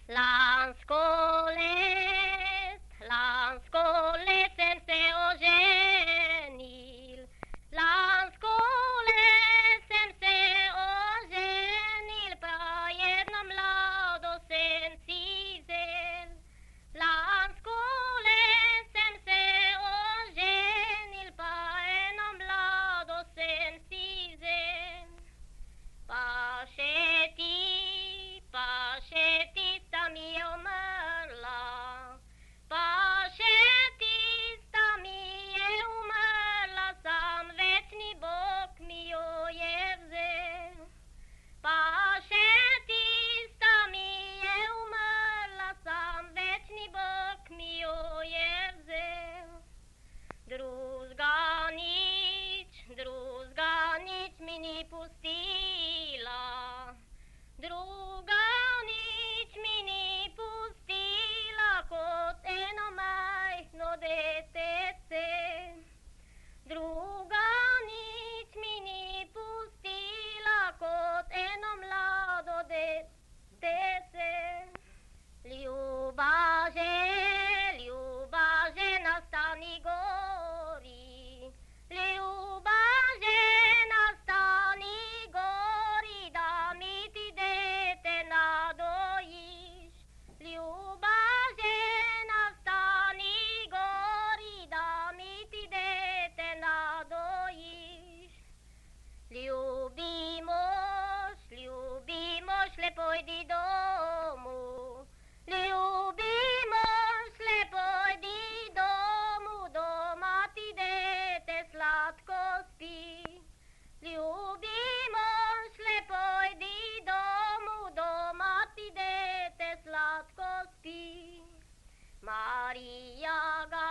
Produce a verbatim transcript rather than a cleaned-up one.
Lansko let, lansko let sem se oženil, lansko let sem se oženil, pa jedno mlado sem si vzel. Lansko let sem se oženil, pa eno mlado sem si vzel. Pa še ti, pa še tista mi je umrla, pa še tista mi je umrla, sam večni Bog mi jo je vzel. Pa še tista mi je umrla, sam večni Bog mi jo je vzel. Drugega nič, drugega nič mi ni pustila, druga nič mi ni pustila, kot eno majhno detece. Druga nič mi ni pustila, kot eno mlado detece. Ljuba že, ljuba že na Stani gori, ljuba že na Stani gori, da mi ti dete nadojiš. Ljuba že na Stani gori, da mi ti dete nadojiš. Ljubi mož, ljubi mož, le pojdi domu, ljubi mož, le pojdi domu, doma ti dete sladko spi. Ljubi mož, le pojdi domu, doma ti dete sladko spi. Marija ga